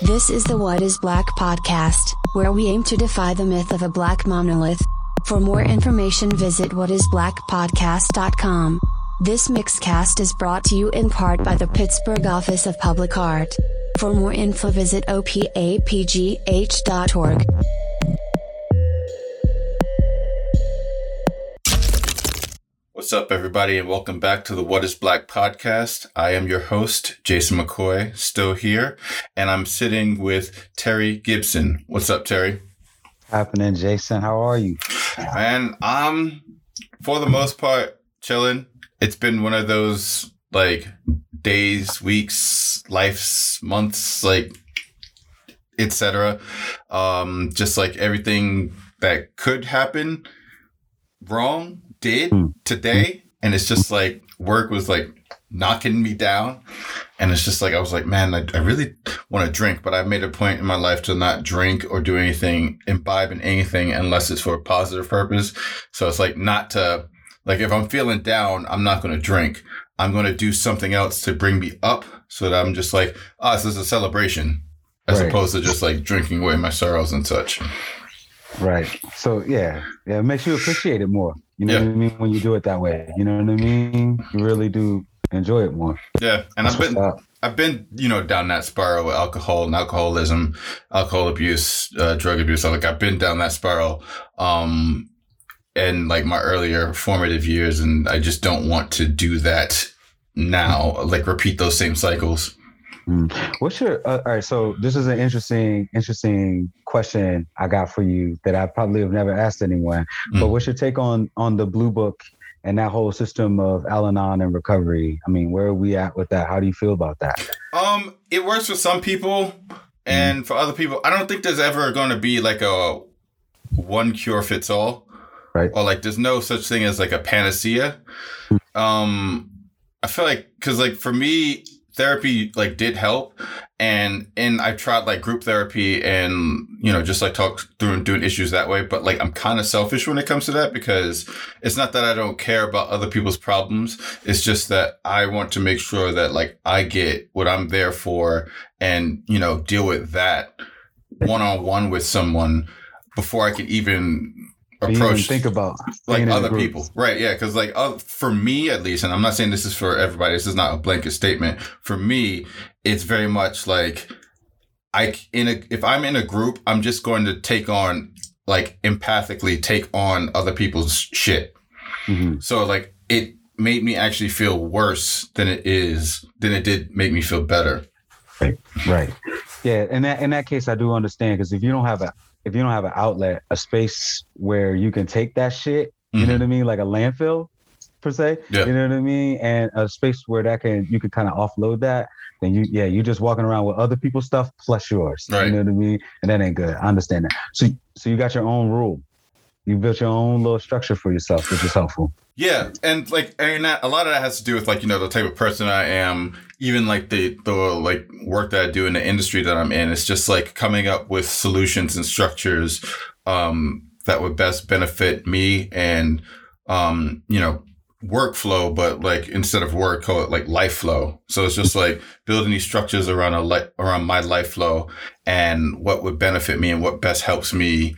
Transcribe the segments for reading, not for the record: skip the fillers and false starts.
This is the What is Black podcast, where we aim to defy the myth of a black monolith. For more information, visit whatisblackpodcast.com. This mixcast is brought to you in part by the Pittsburgh Office of Public Art. For more info, visit opapgh.org. What's up, everybody, and welcome back to the What is Black podcast. I am your host, Jason McCoy, still here, and I'm sitting with Terry Gibson. What's up, Terry? Happening, Jason? How are you? Man, I'm, for the most part, chilling. It's been one of those, days, weeks, lives, months, etc. Just everything that could happen wrong did today, and it's just work was knocking me down, and it's just I was man, I really want to drink, but I've made a point in my life to not drink or do anything, imbibe in anything unless it's for a positive purpose. So it's not to if I'm feeling down, I'm not going to drink. I'm going to do something else to bring me up, so that I'm just this is a celebration, as opposed to just drinking away my sorrows and such. Right. So yeah, it makes you appreciate it more. You know what I mean? When you do it that way, you know what I mean? You really do enjoy it more. Yeah. And I've been, down that spiral with alcohol and alcoholism, alcohol abuse, drug abuse. I've been down that spiral, in my earlier formative years. And I just don't want to do that now, repeat those same cycles. What's your all right? So this is an interesting question I got for you that I probably have never asked anyone. But what's your take on the Blue Book and that whole system of Al-Anon and recovery? I mean, where are we at with that? How do you feel about that? It works for some people, and for other people, I don't think there's ever going to be a one cure fits all, right? Or there's no such thing as a panacea. I feel because for me, therapy did help, and I've tried group therapy and just talk through and doing issues that way, but I'm kind of selfish when it comes to that, because it's not that I don't care about other people's problems. It's just that I want to make sure that I get what I'm there for, and deal with that one-on-one with someone before I can even approach, think about other people. Right. Yeah. Because for me, at least, and I'm not saying this is for everybody, this is not a blanket statement. For me, it's very much if I'm in a group, I'm just going to take on, empathically take on other people's shit. Mm-hmm. So it made me actually feel worse than it did make me feel better. Right. Yeah. In that case, I do understand, because if you don't have an outlet, a space where you can take that shit, you know what I mean? Like a landfill, per se, you know what I mean? And a space where you can kind of offload that, then you're just walking around with other people's stuff plus yours, you know what I mean? And that ain't good. I understand that. So you got your own rule. You built your own little structure for yourself, which is helpful. Yeah. And a lot of that has to do with the type of person I am, even the work that I do in the industry that I'm in. It's just coming up with solutions and structures that would best benefit me, and workflow, but instead of work, call it life flow. So it's just building these structures around around my life flow, and what would benefit me and what best helps me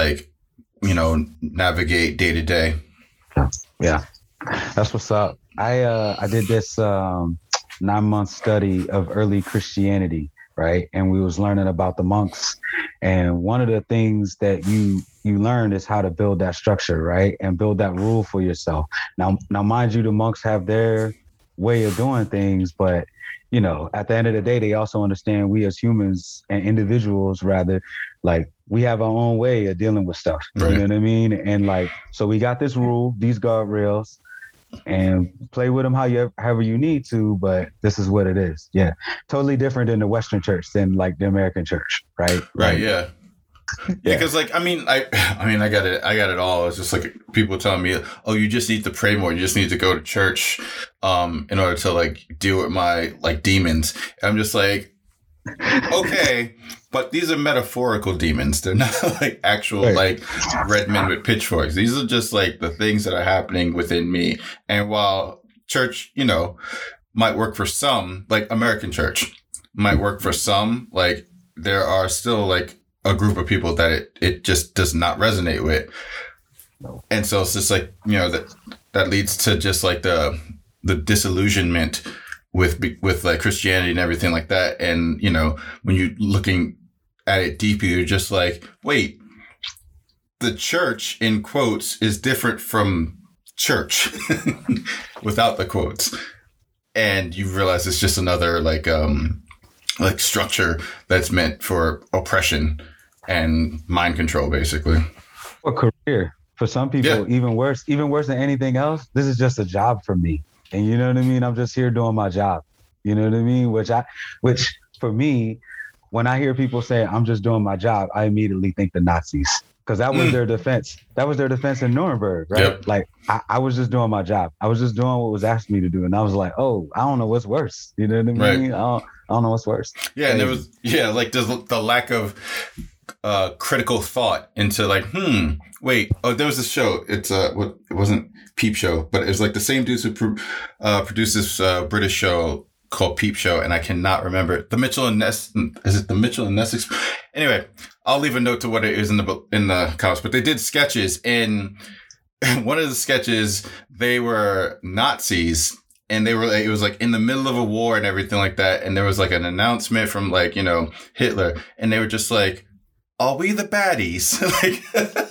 navigate day to day. Yeah, that's what's up. I did this 9-month study of early Christianity, right? And we was learning about the monks. And one of the things that you learned is how to build that structure, right? And build that rule for yourself. Now, mind you, the monks have their way of doing things, but at the end of the day, they also understand we as humans and individuals, rather, we have our own way of dealing with stuff. Right. You know what I mean? And so we got this rule, these guardrails, and play with them however you need to, but this is what it is. Yeah. Totally different in the Western church than the American church, right? Right. Yeah. Yeah, because I got it all. It's just people telling me, oh, you just need to pray more. You just need to go to church, in order to deal with my demons. And I'm just okay, but these are metaphorical demons. They're not actual red men with pitchforks. These are just the things that are happening within me. And while church, might work for some, American church might work for some, there are still like a group of people that it just does not resonate with. And so it's just like, you know, that leads to just like the disillusionment with like Christianity and everything like that. And, you know, when you're looking at it deeper, you're just like, wait, the church in quotes is different from church without the quotes. And you realize it's just another like structure that's meant for oppression and mind control, basically. A career. For some people, even worse than anything else, this is just a job for me. And you know what I mean? I'm just here doing my job. You know what I mean? Which for me, when I hear people say I'm just doing my job, I immediately think the Nazis. Because that was their defense. That was their defense in Nuremberg, right? Yep. Like I was just doing my job. I was just doing what was asked me to do. And I was like, oh, I don't know what's worse. You know what I mean? Right. I don't know what's worse. Yeah, and there was like the lack of critical thought into like, wait, there was a show. It's it wasn't Peep Show, but it was like the same dudes who produced this British show called Peep Show, and I cannot remember the Mitchell and Ness. Is it the Mitchell and Ness? Anyway, I'll leave a note to what it is in the comments. But they did sketches, and one of the sketches they were Nazis. And they were like, it was like in the middle of a war and everything like that. And there was like an announcement from like, you know, Hitler. And they were just like, are we the baddies? Like,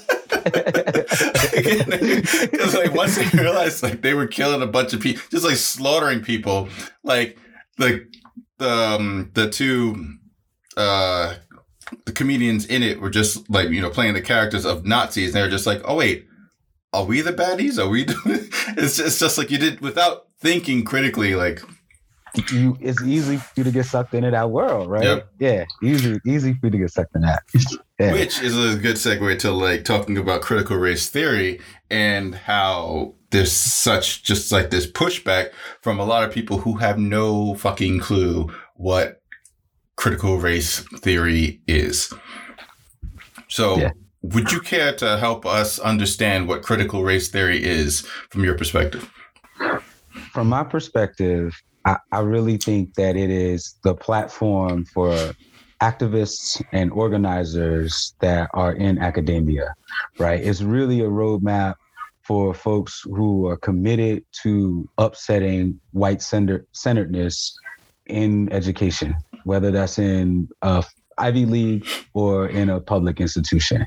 because like once they realized like they were killing a bunch of people, just like slaughtering people, like the two the comedians in it were just like, you know, playing the characters of Nazis. And they were just like, oh wait, are we the baddies? Are we doing? It's just like you did without thinking critically, like. It's easy for you to get sucked into that world, right? Yep. Yeah, easy for you to get sucked in that. Yeah. Which is a good segue to like talking about critical race theory and how there's such just like this pushback from a lot of people who have no fucking clue what critical race theory is. So would you care to help us understand what critical race theory is from your perspective? From my perspective, I really think that it is the platform for activists and organizers that are in academia, right? It's really a roadmap for folks who are committed to upsetting white centeredness in education, whether that's in Ivy League or in a public institution.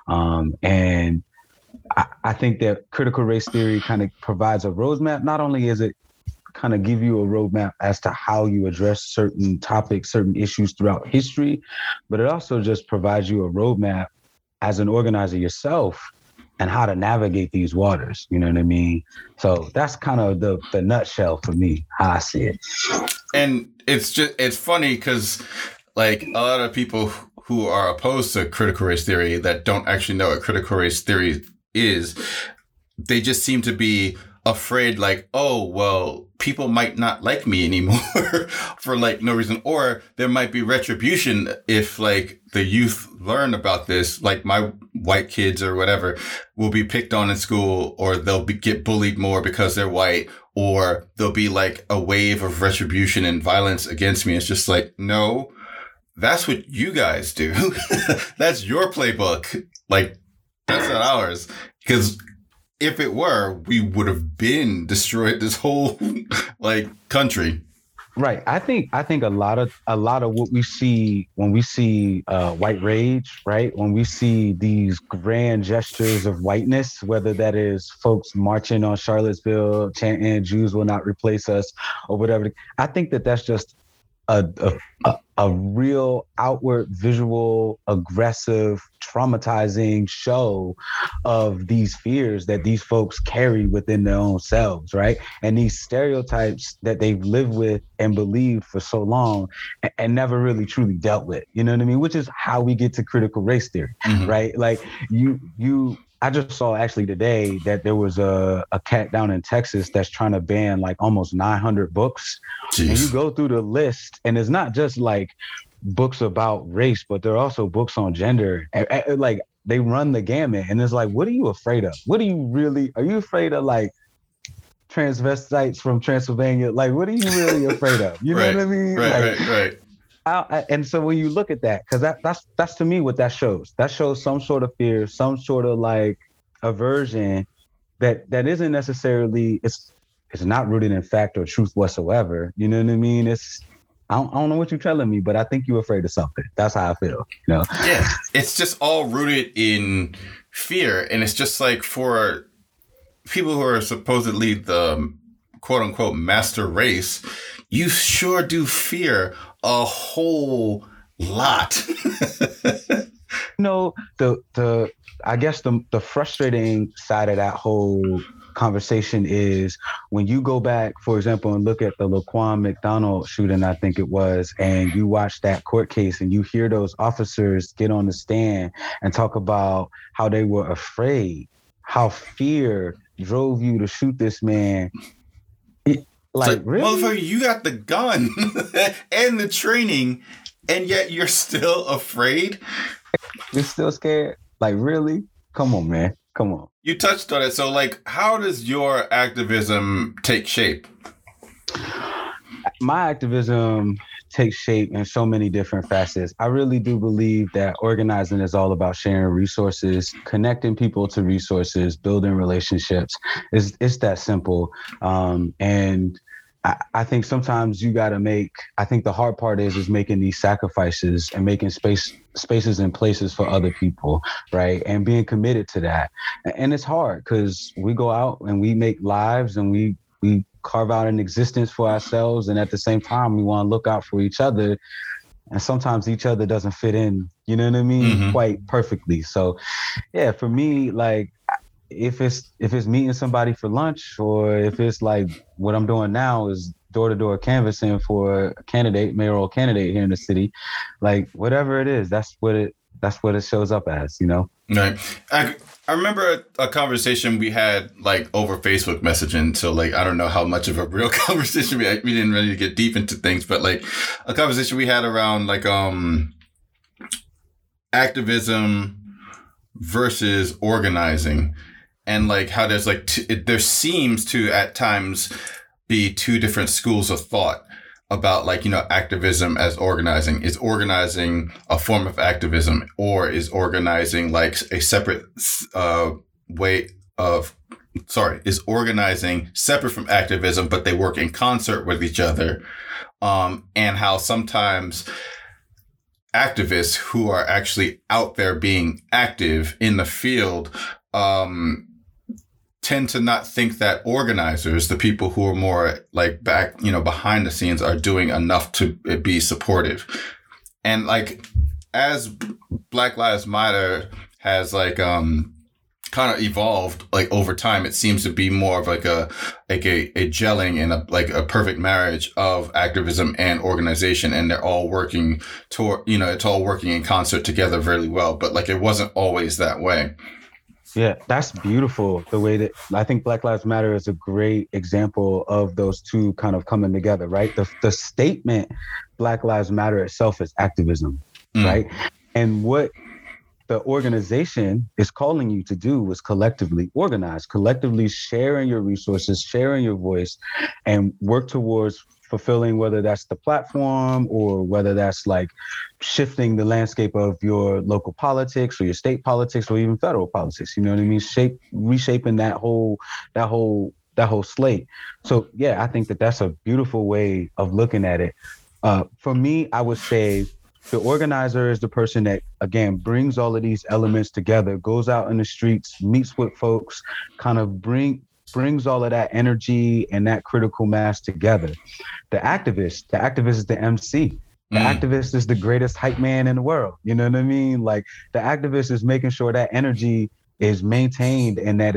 And I think that critical race theory kind of provides a roadmap. Not only is it kind of give you a roadmap as to how you address certain topics, certain issues throughout history, but it also just provides you a roadmap as an organizer yourself and how to navigate these waters. You know what I mean? So that's kind of the nutshell for me, how I see it. And it's funny because like a lot of people who are opposed to critical race theory that don't actually know what critical race theory is, they just seem to be afraid like, oh, well, people might not like me anymore for like no reason. Or there might be retribution if like the youth learn about this, like my white kids or whatever will be picked on in school, or they'll get bullied more because they're white, or there'll be like a wave of retribution and violence against me. It's just like, no, that's what you guys do. That's your playbook. Like, that's not ours. Because if it were, we would have been destroyed this whole like country. Right. I think a lot of what we see when we see white rage, right? When we see these grand gestures of whiteness, whether that is folks marching on Charlottesville, chanting "Jews will not replace us" or whatever. I think that that's just a real outward, visual, aggressive, traumatizing show of these fears that these folks carry within their own selves, right? And these stereotypes that they've lived with and believed for so long and never really truly dealt with, you know what I mean? Which is how we get to critical race theory, right? Like I just saw actually today that there was a cat down in Texas that's trying to ban like almost 900 books. Jeez. And you go through the list and it's not just like books about race, but there are also books on gender. And like they run the gamut and it's like, what are you afraid of? Are you afraid of like transvestites from Transylvania? Like, what are you really afraid of? You know what I mean? Right. And so when you look at that, because that's to me what that shows. That shows some sort of fear, some sort of like aversion that isn't necessarily it's not rooted in fact or truth whatsoever. You know what I mean? I don't know what you're telling me, but I think you're afraid of something. That's how I feel. You know? Yeah, it's just all rooted in fear, and it's just like for people who are supposedly the quote unquote master race, you sure do fear a whole lot. I guess the frustrating side of that whole conversation is when you go back, for example, and look at the Laquan McDonald shooting, I think it was, and you watch that court case and you hear those officers get on the stand and talk about how they were afraid, how fear drove you to shoot this man. Like, really? Motherfucker, you got the gun and the training, and yet you're still afraid? You're still scared? Like, really? Come on, man. Come on. You touched on it. So, like, how does your activism take shape? My activism takes shape in so many different facets. I really do believe that organizing is all about sharing resources, connecting people to resources, building relationships. It's that simple. And I think sometimes you got to I think the hard part is making these sacrifices and making spaces and places for other people, right? And being committed to that. And it's hard because we go out and we make lives and we carve out an existence for ourselves. And at the same time, we want to look out for each other. And sometimes each other doesn't fit in, you know what I mean? Quite perfectly. So yeah, for me, like, if it's meeting somebody for lunch, or if it's like what I'm doing now is door-to-door canvassing for a mayoral candidate here in the city, like whatever it is, that's what it shows up as, you know? Right. I remember a conversation we had like over Facebook messaging. So like, I don't know how much of a real conversation we didn't really get deep into things, but like a conversation we had around like, activism versus organizing. And like how there's like, there seems to at times be two different schools of thought about like, you know, activism as organizing. Is organizing a form of activism, or is organizing like a separate is organizing separate from activism, but they work in concert with each other. And how sometimes activists who are actually out there being active in the field, tend to not think that organizers, the people who are more like back, you know, behind the scenes, are doing enough to be supportive. And like, as Black Lives Matter has like, kind of evolved like over time, it seems to be more of like a gelling and a perfect marriage of activism and organization. And they're all working toward, you know, it's all working in concert together really well, but like, it wasn't always that way. Yeah, that's beautiful. The way that I think Black Lives Matter is a great example of those two kind of coming together, right? The statement Black Lives Matter itself is activism, right? And what the organization is calling you to do is collectively organize, collectively sharing your resources, sharing your voice, and work towards fulfilling, whether that's the platform or whether that's like shifting the landscape of your local politics or your state politics or even federal politics. You know what I mean? Reshaping that whole slate. So yeah, I think that's a beautiful way of looking at it. For me, I would say the organizer is the person that, again, brings all of these elements together, goes out in the streets, meets with folks, kind of brings all of that energy and that critical mass together. The activist is the MC. The activist is the greatest hype man in the world. You know what I mean? Like, the activist is making sure that energy is maintained and that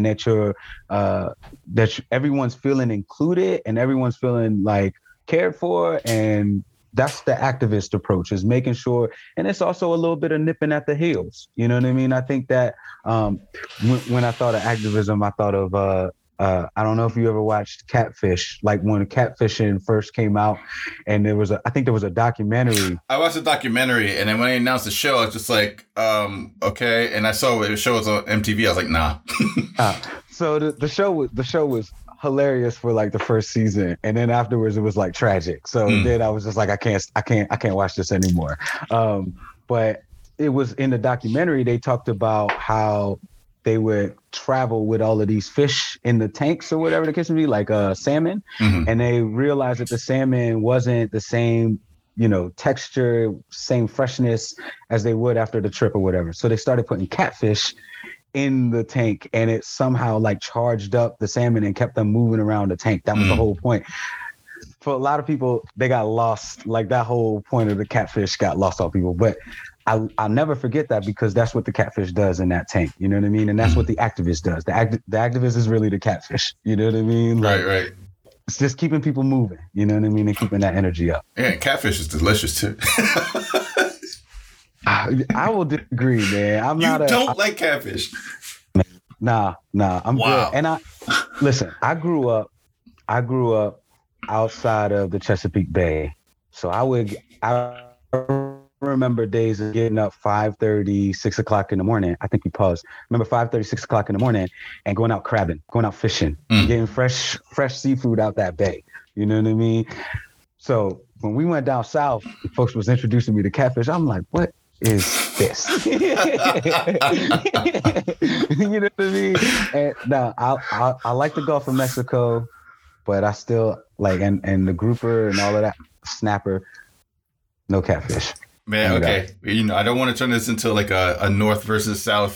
everyone's feeling included and everyone's feeling like cared for. And that's the activist approach, is making sure. And it's also a little bit of nipping at the heels. You know what I mean? I think that when I thought of activism, I thought of, I don't know if you ever watched Catfish, like when catfishing first came out, and I think there was a documentary. I watched the documentary, and then when they announced the show, I was just like, okay. And I saw the show was on MTV. I was like, nah. So the show was hilarious for like the first season, and then afterwards it was like tragic. So then I was just like, I can't watch this anymore. But it was in the documentary, they talked about how they would travel with all of these fish in the tanks or whatever the case may be, like salmon. And they realized that the salmon wasn't the same, texture, same freshness as they would after the trip or whatever. So they started putting catfish in the tank, and it somehow like charged up the salmon and kept them moving around the tank. That was the whole point. For a lot of people, they got lost. Like that whole point of the catfish got lost on people. But I'll never forget that, because that's what the catfish does in that tank. You know what I mean? And that's what the activist does. The activist is really the catfish. You know what I mean? Like, right. It's just keeping people moving. You know what I mean? And keeping that energy up. Yeah, catfish is delicious too. I will disagree, man. I don't like catfish. Nah, I'm good. And I grew up outside of the Chesapeake Bay. So I remember days of getting up 5:30, 6 o'clock in the morning. I think we paused. Remember 5:30, 6 o'clock in the morning and going out crabbing, going out fishing, getting fresh seafood out that bay. You know what I mean? So when we went down south, folks was introducing me to catfish. I'm like, what is this? You know what I mean? And now I like the Gulf of Mexico, but I still like, and the grouper and all of that, snapper, no catfish. Man, okay. I don't want to turn this into like a North versus South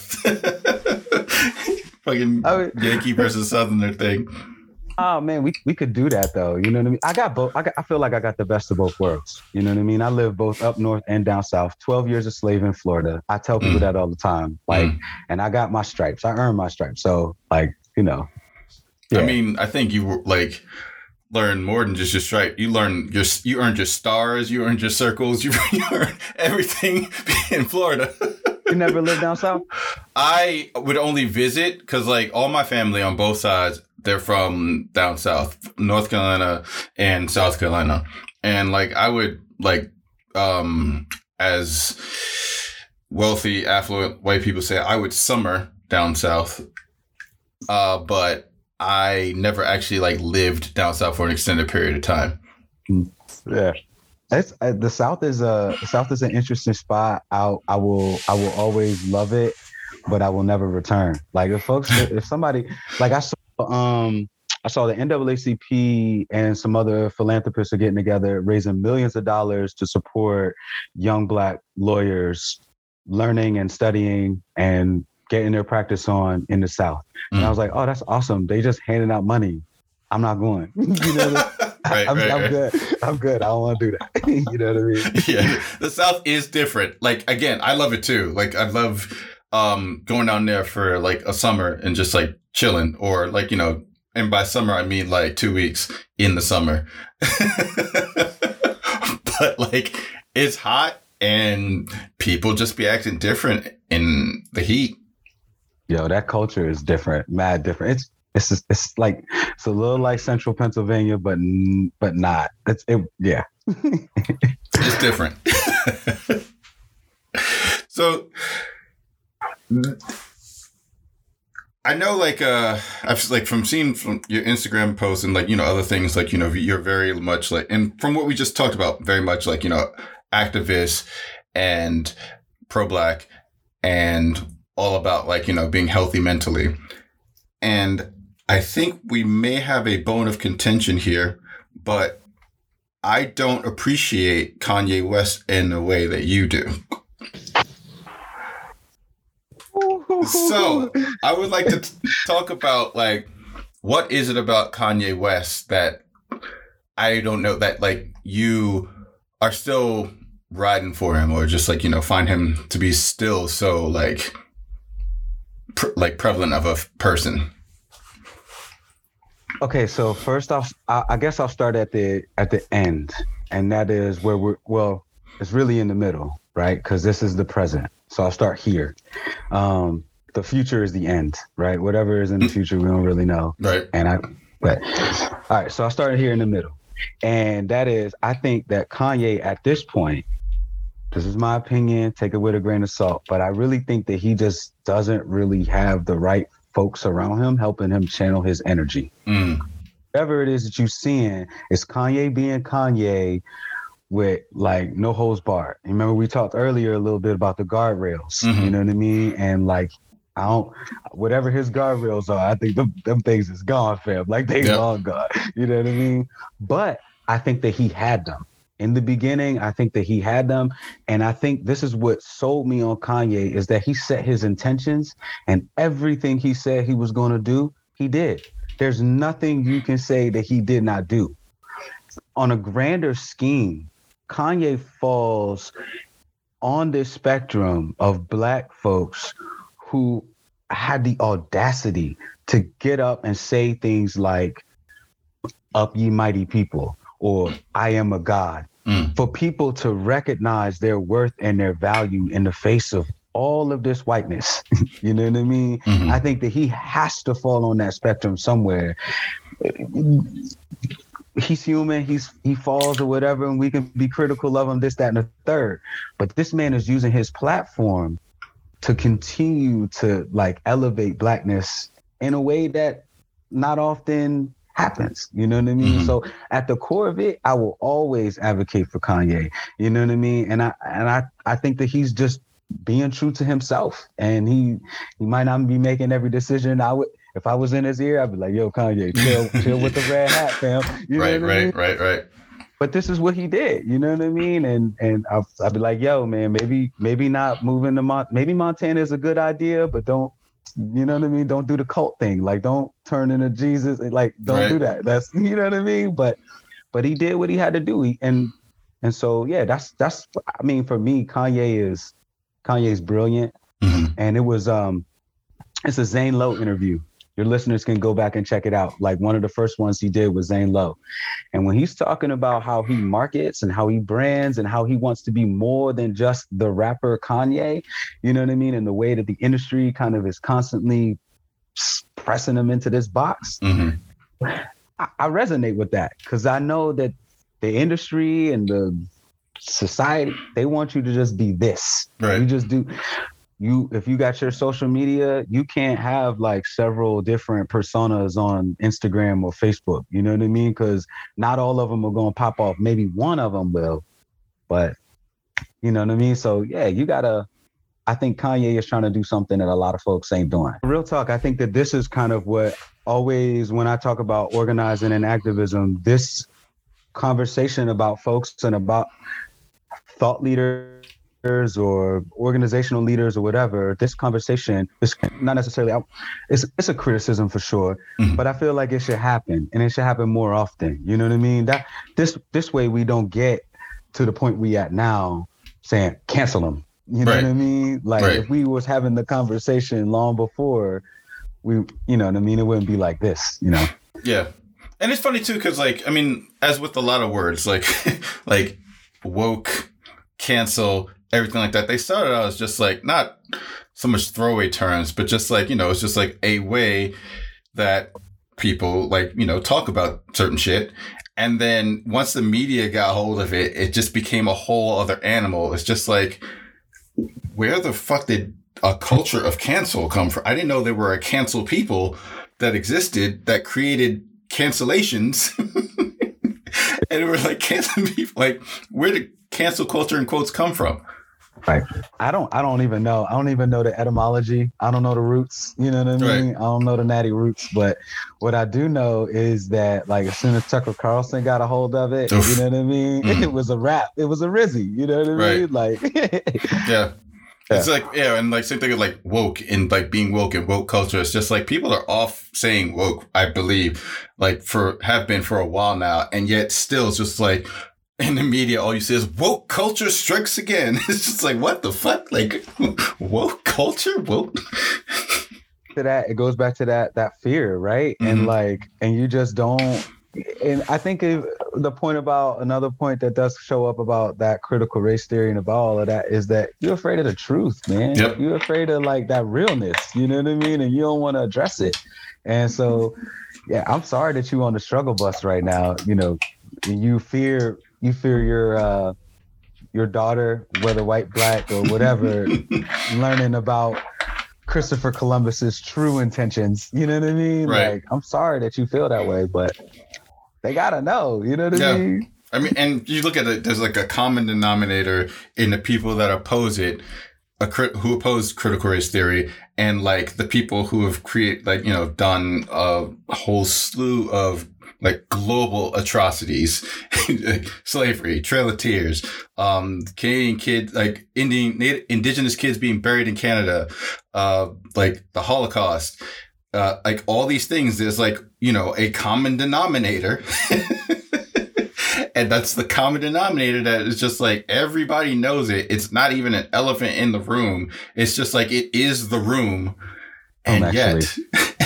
fucking Yankee versus Southerner thing. Oh man, we could do that though. You know what I mean? I got both. I feel like I got the best of both worlds. You know what I mean? I live both up north and down south. 12 years a slave in Florida. I tell people that all the time. Like, and I got my stripes. I earned my stripes. So like, Yeah. I mean, I think you like learn more than just your stripe. You earned your stars. You earned your circles. You earned everything in Florida. You never lived down south? I would only visit because like all my family on both sides, they're from down south, North Carolina and South Carolina. And like I would like as wealthy, affluent white people say, I would summer down south. But I never actually like lived down south for an extended period of time. Yeah. The South is an interesting spot. I will always love it, but I will never return. Like if somebody, like I saw the NAACP and some other philanthropists are getting together, raising millions of dollars to support young Black lawyers learning and studying and getting their practice on in the South. And I was like, oh, that's awesome. They just handing out money. I'm not going. You know, I'm good. I'm good. I don't want to do that. You know what I mean? Yeah. The South is different. Like, again, I love it too. Like, I love going down there for like a summer and just like chilling, or like, and by summer, I mean like 2 weeks in the summer. But like, it's hot and people just be acting different in the heat. Yo, that culture is different, mad different. It's a little like Central Pennsylvania, but not. Yeah. It's different. So I know, like, I've like from seeing from your Instagram posts and like, other things, like, you're very much like, and from what we just talked about, very much like, activist and pro-Black and all about like, being healthy mentally. And I think we may have a bone of contention here, but I don't appreciate Kanye West in the way that you do. So I would like to talk about like, what is it about Kanye West that I don't know that like you are still riding for him, or just like, find him to be still so like prevalent of a person? Okay, so first off, I guess I'll start at the end, and that is where it's really in the middle, right? Because this is the present. So I'll start here. The future is the end, right? Whatever is in the future, we don't really know. Right. All right, so I started here in the middle. And that is, I think that Kanye at this point, this is my opinion, take it with a grain of salt, but I really think that he just doesn't really have the right folks around him helping him channel his energy. whatever it is that you're seeing is Kanye being Kanye with like no holds barred. Remember we talked earlier a little bit about the guardrails, you know what I mean? And like, whatever his guardrails are, I think them things is gone, fam. Like they long gone, you know what I mean? But I think that he had them. In the beginning, I think that he had them. And I think this is what sold me on Kanye is that he set his intentions and everything he said he was going to do, he did. There's nothing you can say that he did not do. On a grander scheme, Kanye falls on this spectrum of Black folks who had the audacity to get up and say things like, "Up ye mighty people," or "I am a God," for people to recognize their worth and their value in the face of all of this whiteness. You know what I mean? I think that he has to fall on that spectrum somewhere. He's human, he falls or whatever, and we can be critical of him, this, that, and the third. But this man is using his platform to continue to like elevate Blackness in a way that not often happens. You know what I mean? So at the core of it, I will always advocate for Kanye. You know what I mean? And I think that he's just being true to himself, and he might not be making every decision I would. If I was in his ear, I'd be like, "Yo, Kanye, chill with the red hat, fam." You know what I mean? Right. But this is what he did. You know what I mean? And I'd be like, "Yo, man, maybe not moving to maybe Montana is a good idea, but don't, you know what I mean? Don't do the cult thing. Like, don't turn into Jesus. Like, don't do that. That's, you know what I mean? But he did what he had to do. And so yeah, that's. I mean, for me, Kanye's brilliant, and it was it's a Zane Lowe interview. Your listeners can go back and check it out. Like one of the first ones he did was Zane Lowe. And when he's talking about how he markets and how he brands and how he wants to be more than just the rapper Kanye, you know what I mean? And the way that the industry kind of is constantly pressing him into this box. I resonate with that because I know that the industry and the society, they want you to just be this. Right. You just do. If you got your social media, you can't have like several different personas on Instagram or Facebook. You know what I mean? Because not all of them are going to pop off. Maybe one of them will, but you know what I mean? So yeah, I think Kanye is trying to do something that a lot of folks ain't doing. Real talk, I think that this is kind of what always, when I talk about organizing and activism, this conversation about folks and about thought leaders or organizational leaders or whatever, this conversation is not necessarily, it's a criticism for sure, but I feel like it should happen, and it should happen more often. You know what I mean? That this way we don't get to the point we at now saying cancel them. You know what I mean? Like if we was having the conversation long before, we, you know what I mean? It wouldn't be like this, you know? Yeah. And it's funny too, because like, I mean, as with a lot of words, like, like woke, cancel, everything like that, they started out as just like not so much throwaway terms, but just like, you know, it's just like a way that people like, you know, talk about certain shit. And then once the media got hold of it, it just became a whole other animal. It's just like, where the fuck did a culture of cancel come from? I didn't know there were a cancel people that existed that created cancellations. And it was like canceling people. Like, where did cancel culture in quotes come from? Right. I don't even know. I don't even know the etymology. I don't know the roots. You know what I mean? Right. I don't know the natty roots. But what I do know is that, like, as soon as Tucker Carlson got a hold of it, you know what I mean? It was a rap. It was a Rizzy. You know what I mean? Like, yeah. It's like, yeah, and like same thing with like woke and like being woke and woke culture. It's just like people are off saying woke, I believe, like have been for a while now, and yet still it's just like in the media, all you see is woke culture strikes again. It's just like, what the fuck? Like woke culture, woke. To that, it goes back to that fear, right? And like, and you just don't. And I think another point that does show up about that critical race theory and about all of that is that you're afraid of the truth, man. Yep. You're afraid of like that realness, you know what I mean? And you don't want to address it. And so, yeah, I'm sorry that you're on the struggle bus right now. You know, you fear your daughter, whether white, black, or whatever, learning about Christopher Columbus's true intentions. You know what I mean? Right. Like, I'm sorry that you feel that way, but They gotta know. You know what I mean? I mean, and you look at it. There's like a common denominator in the people that oppose it, who oppose critical race theory, and like the people who have done a whole slew of like global atrocities, slavery, Trail of Tears, Canadian kids, like indigenous kids being buried in Canada, like the Holocaust, like all these things. There's like, a common denominator. And that's the common denominator that is just like everybody knows it. It's not even an elephant in the room. It's just like it is the room. And yet.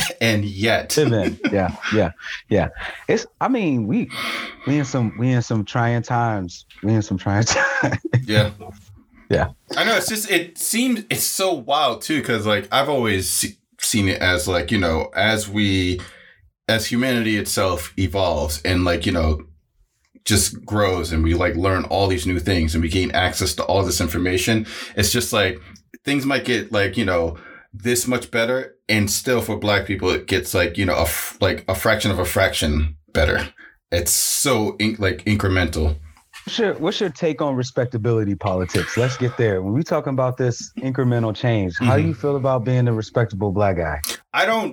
Yeah. It's, I mean, we in some trying times. Yeah. Yeah. I know. It's just, it's so wild too. Cause like I've always seen it as like, as humanity itself evolves and like, just grows and we like learn all these new things and we gain access to all this information. It's just like things might get like, this much better, and still for Black people it gets like, a fraction of a fraction better. It's so incremental. What's your take on respectability politics? Let's get there. When we talking about this incremental change, how do you feel about being a respectable Black guy? I don't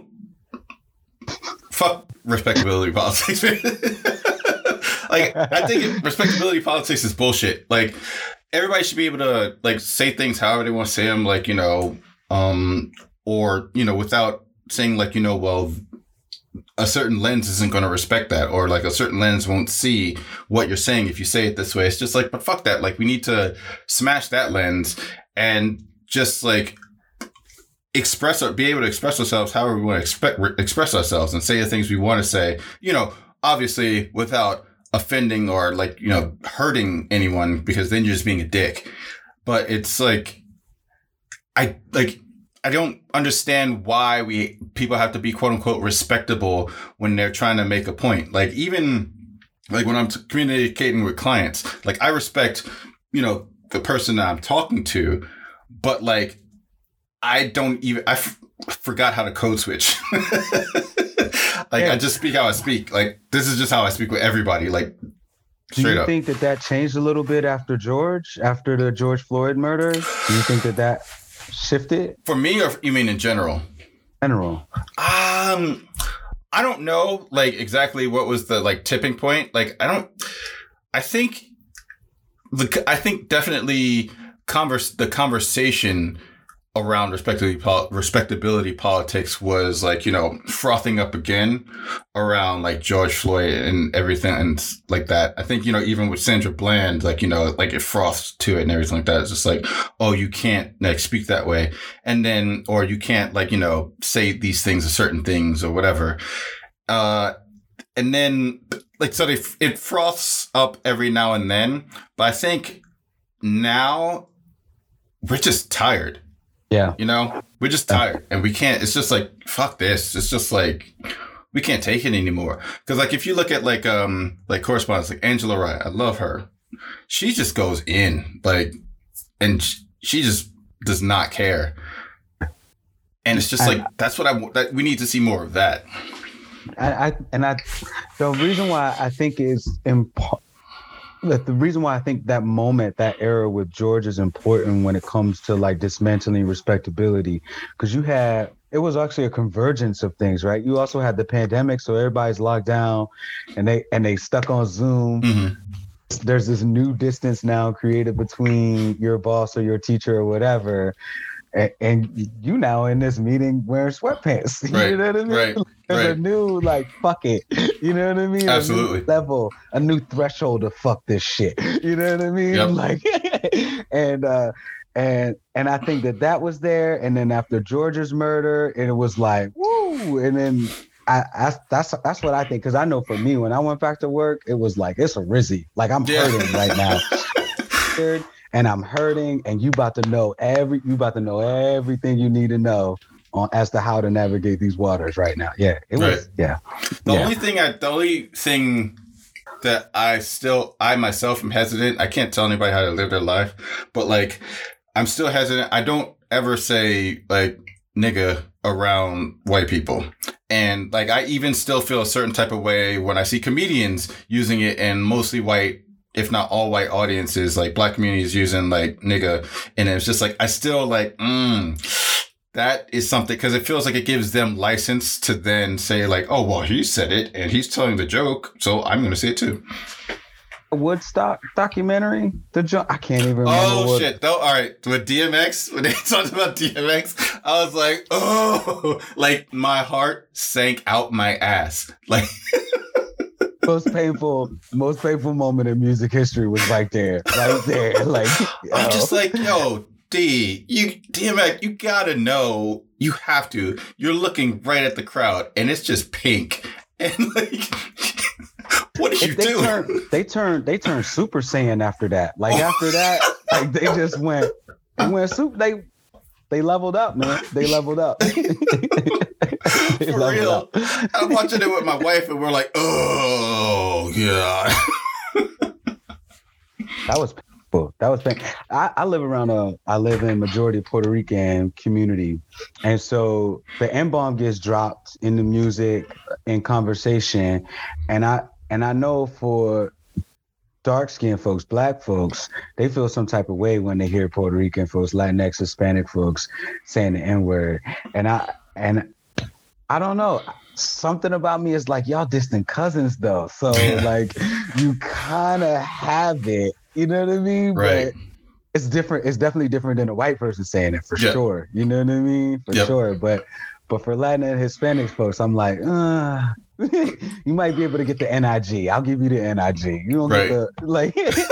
fuck respectability politics. Like, I think respectability politics is bullshit. Like, everybody should be able to, like, say things however they want to say them, like, or, without saying, like, well, a certain lens isn't going to respect that, or, like, a certain lens won't see what you're saying if you say it this way. It's just like, but fuck that. Like, we need to smash that lens and just, like, be able to express ourselves however we want to express ourselves and say the things we want to say, obviously without offending or like, hurting anyone, because then you're just being a dick. But it's like, I don't understand why people have to be quote unquote respectable when they're trying to make a point. Like even like when I'm communicating with clients, like I respect, the person that I'm talking to, but like, I forgot how to code switch. I just speak how I speak. Like, this is just how I speak with everybody. Like, straight up. Do you think that changed a little bit after the George Floyd murder? Do you think that shifted? For me, or you mean in general? General. I don't know, like, exactly what was the, like, tipping point. Like, I think definitely the conversation around respectability politics was like, frothing up again around like George Floyd and everything and like that. I think, even with Sandra Bland, like, like it froths to it and everything like that. It's just like, oh, you can't like speak that way. And then, or you can't like, say these things or certain things or whatever. And then like, so it froths up every now and then, but I think now we're just tired. Yeah. We're just tired and we can't, it's just like, fuck this. It's just like, we can't take it anymore. Cause like, if you look at like correspondence, like Angela Rye, I love her. She just goes in like, and she just does not care. And it's just like, that's what we need to see more of that. The reason why I think is important, the reason why I think that moment, that era with George is important when it comes to like dismantling respectability, because it was actually a convergence of things, right? You also had the pandemic, so everybody's locked down and they stuck on Zoom. Mm-hmm. There's this new distance now created between your boss or your teacher or whatever. And you now in this meeting wearing sweatpants. Right. You know what I mean? Right. There's a new, like, fuck it. You know what I mean? Absolutely. A new level, a new threshold to fuck this shit. You know what I mean? Yep. Like, and I think that was there. And then after George's murder, and it was like, woo. And then that's what I think. Cause I know for me, when I went back to work, it was like, it's a Rizzy. Like I'm hurting right now. And I'm hurting, and you about to know everything you need to know as to how to navigate these waters right now. Yeah, it was. Yeah. The only thing that I myself am hesitant. I can't tell anybody how to live their life, but like I'm still hesitant. I don't ever say like nigga around white people. And like, I even still feel a certain type of way when I see comedians using it in mostly white, if not all white audiences, like black communities using like nigga. And it's just like, I still like, that is something, because it feels like it gives them license to then say like, oh, well, he said it and he's telling the joke, so I'm going to say it too. Woodstock documentary, I can't even remember. Oh shit! Though, all right, with DMX, when they talked about DMX, I was like, oh, like my heart sank out my ass. Like most painful moment in music history was right there. Like I'm just like, yo, DMX, you gotta know, you have to. You're looking right at the crowd, and it's just pink, and like. What did you do? They turned Super Saiyan after that. Like after that, like they just went super. They leveled up, man. They leveled up. For real. I'm watching it with my wife, and we're like, oh yeah. That was painful. I live in majority Puerto Rican community, and so the N-bomb gets dropped in the music, in conversation, and I know for dark-skinned folks, black folks, they feel some type of way when they hear Puerto Rican folks, Latinx, Hispanic folks saying the N-word. And I don't know. Something about me is like, y'all distant cousins though. So like you kind of have it, you know what I mean? Right. But it's different. It's definitely different than a white person saying it for sure. You know what I mean? For sure. But for Latin and Hispanic folks, I'm like, you might be able to get the NIG. I'll give you the NIG. You don't get the, like...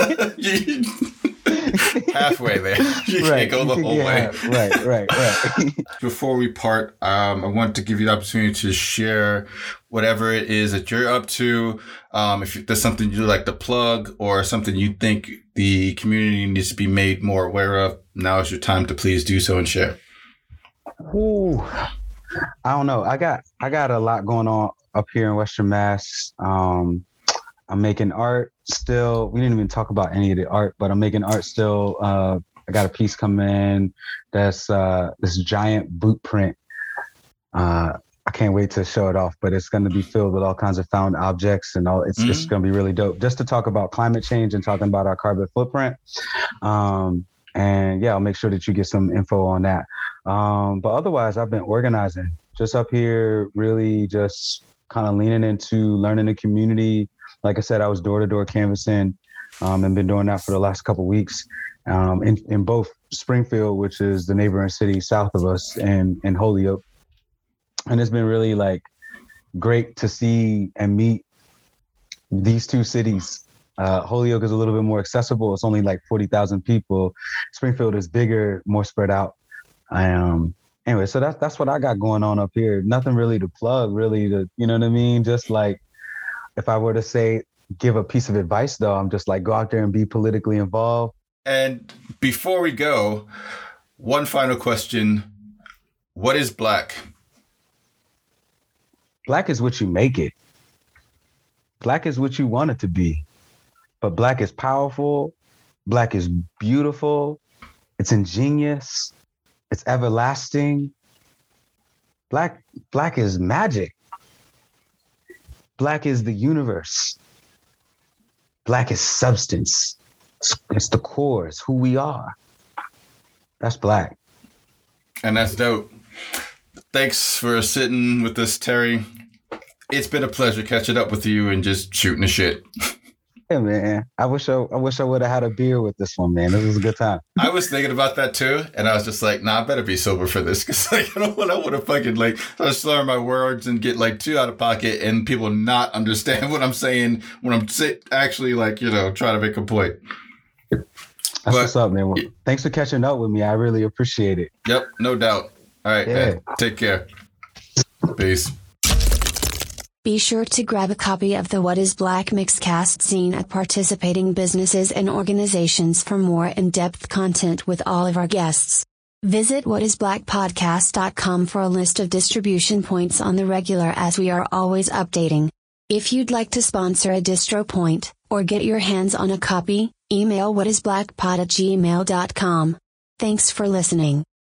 halfway there. You can't go the whole way. Right. Before we part, I want to give you the opportunity to share whatever it is that you're up to. If there's something you'd like to plug or something you think the community needs to be made more aware of, now is your time to please do so and share. Ooh, I don't know. I got a lot going on up here in Western Mass. I'm making art still. We didn't even talk about any of the art, but I'm making art still. I got a piece coming in that's this giant boot print. I can't wait to show it off, but it's going to be filled with all kinds of found objects and all. It's going to be really dope just to talk about climate change and talking about our carbon footprint. And yeah, I'll make sure that you get some info on that. But otherwise, I've been organizing just up here, really just kind of leaning into learning the community. Like I said, I was door-to-door canvassing and been doing that for the last couple of weeks in both Springfield, which is the neighboring city south of us, and Holyoke. And it's been really like great to see and meet these two cities. Holyoke is a little bit more accessible. It's only like 40,000 people. Springfield is bigger, more spread out. Anyway, so that's what I got going on up here. Nothing really to plug, really, to, you know what I mean? Just like, if I were to say, give a piece of advice, though, I'm just like, go out there and be politically involved. And before we go, one final question. What is black? Black is what you make it. Black is what you want it to be. But black is powerful. Black is beautiful. It's ingenious. It's everlasting. Black is magic. Black is the universe. Black is substance. It's the core. It's who we are. That's black. And that's dope. Thanks for sitting with us, Terry. It's been a pleasure catching up with you and just shooting the shit. Yeah, man. I wish I would have had a beer with this one, man. This was a good time. I was thinking about that too, and I was just like, nah, I better be sober for this, because like, I don't want to fucking like slur my words and get like too out of pocket and people not understand what I'm saying when I'm actually like, you know, trying to make a point. That's what's up, man. Well, thanks for catching up with me. I really appreciate it. Yep, no doubt. All right, hey, take care. Peace. Be sure to grab a copy of the What is Black Mixcast zine at participating businesses and organizations for more in-depth content with all of our guests. Visit whatisblackpodcast.com for a list of distribution points on the regular, as we are always updating. If you'd like to sponsor a distro point, or get your hands on a copy, email whatisblackpod@gmail.com. Thanks for listening.